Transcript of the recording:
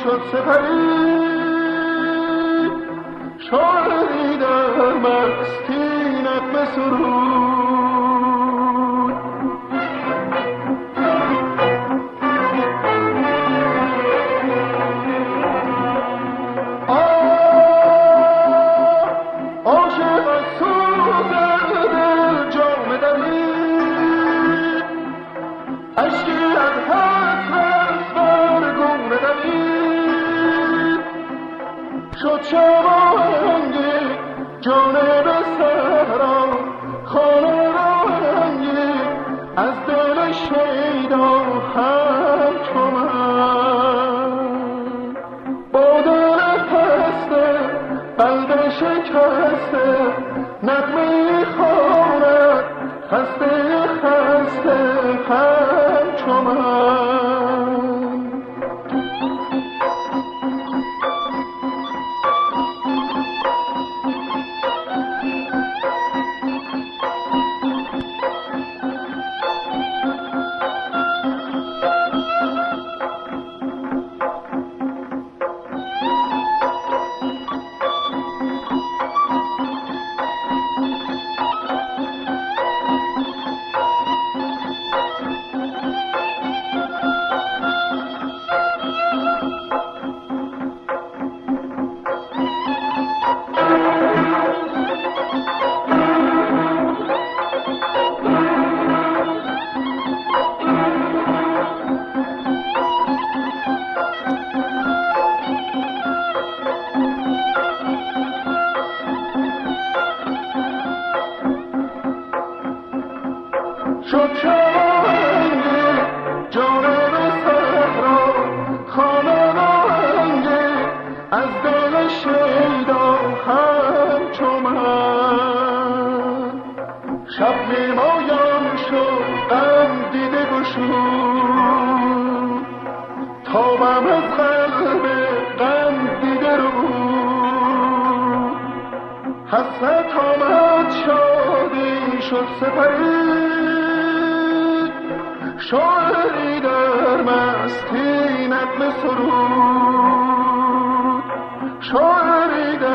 شد سپری، شاعری در مستی نغمه سرود. عاشق از سوز دل جام درید، اشکی از حسرت بر گونه دوید. شد شبانگی جانب صحرا، خانه رنگی از دل شیدا همچو من. با دل خسته قلب شکسته نغمه خواند، خسته خسته همچو من. شد شبانگی جانب صحرا، خانه رنگی از دل شیدا همچو من. شب نمایان شد غم دیده گشود، تابم از قلب غم دیده رو. حسرت آمد شادی شد سپری، شاعری در مستی نغمه سرود. شاعری